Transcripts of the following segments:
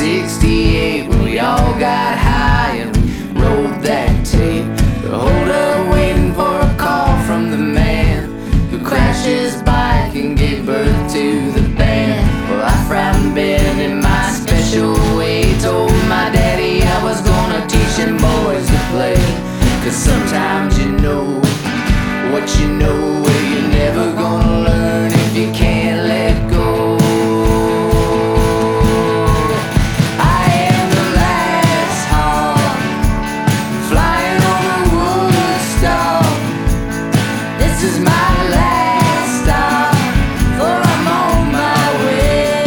'68 when we all got high and we rolled that tape. Hold up, waiting for a call from the man who crashed his bike and gave birth to the band. Well, I frightened Ben in my special way, told my daddy I was gonna teach them boys to play. 'Cause sometimes you know what you know, well, you're never gonna learn if you can't let go. I am the last hawk flying over Woodstock. This is my last stop, for I'm on my way.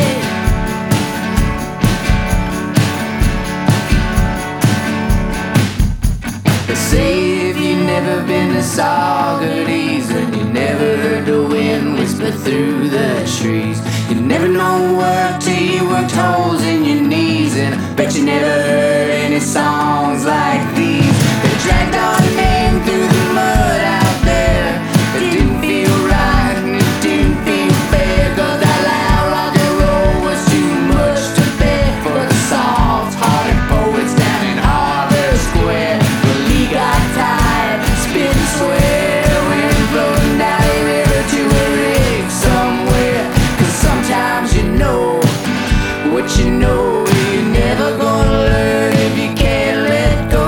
They say if you've never been to Saugerties, and you never heard the wind whisper through the trees, you never know work till you worked holes in your knees. And I bet you never heard any songs like these. They dragged our name through the mud out there. It didn't feel right and it didn't feel fair, 'cause that loud rock and roll was too much to bear for the soft-hearted poets down in Harbor Square. Well, Lee got tired, spit and swear, went floating down the river to a rig somewhere. 'Cause sometimes you know what you know, you're never gonna learn if you can't let go.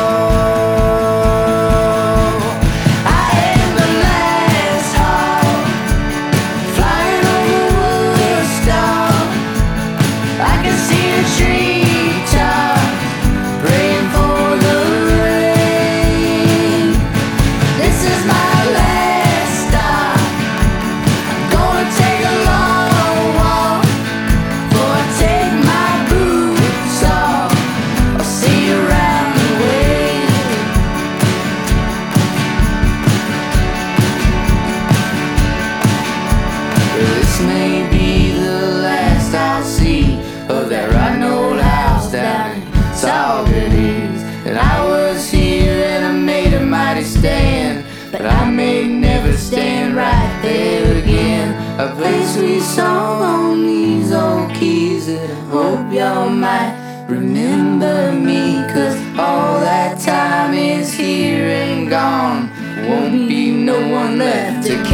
I am the last hawk flying over Woodstock. I can see the treetop praying for the rain. This is my last stop, gonna take a long walk before I take my boots off. I'll see you around the way. This may be the last I'll see of that rotten old house down in Saugerties. And I was here and I made a mighty stand, but I may never stand right there again. I play sweet song on these old keys that I hope y'all might remember me. 'Cause all that time is here and gone, won't be no one left to